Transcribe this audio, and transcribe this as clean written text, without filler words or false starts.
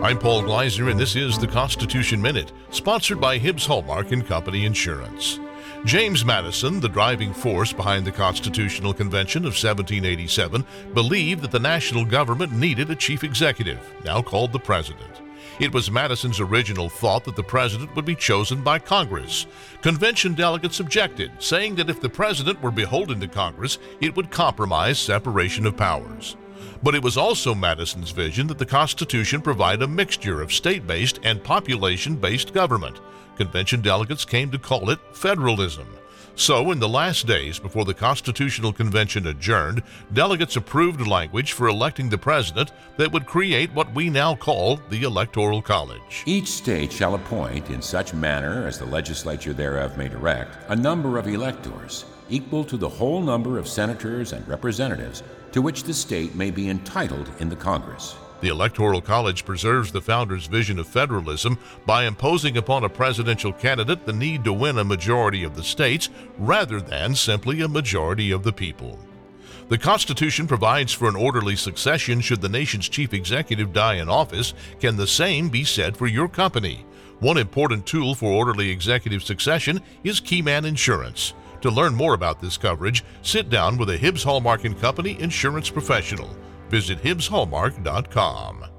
I'm Paul Gleiser, and this is the Constitution Minute, sponsored by Hibbs Hallmark and Company Insurance. James Madison, the driving force behind the Constitutional Convention of 1787, believed that the national government needed a chief executive, now called the president. It was Madison's original thought that the president would be chosen by Congress. Convention delegates objected, saying that if the president were beholden to Congress, it would compromise separation of powers. But it was also Madison's vision that the Constitution provide a mixture of state-based and population-based government. Convention delegates came to call it federalism. So, in the last days before the Constitutional Convention adjourned, delegates approved language for electing the president that would create what we now call the Electoral College. Each state shall appoint, in such manner as the legislature thereof may direct, a number of electors, equal to the whole number of senators and representatives, to which the state may be entitled in the Congress. The Electoral College preserves the founders' vision of federalism by imposing upon a presidential candidate the need to win a majority of the states rather than simply a majority of the people. The Constitution provides for an orderly succession should the nation's chief executive die in office. Can the same be said for your company? One important tool for orderly executive succession is Keyman Insurance. To learn more about this coverage, sit down with a Hibbs Hallmark & Company insurance professional. Visit HibbsHallmark.com.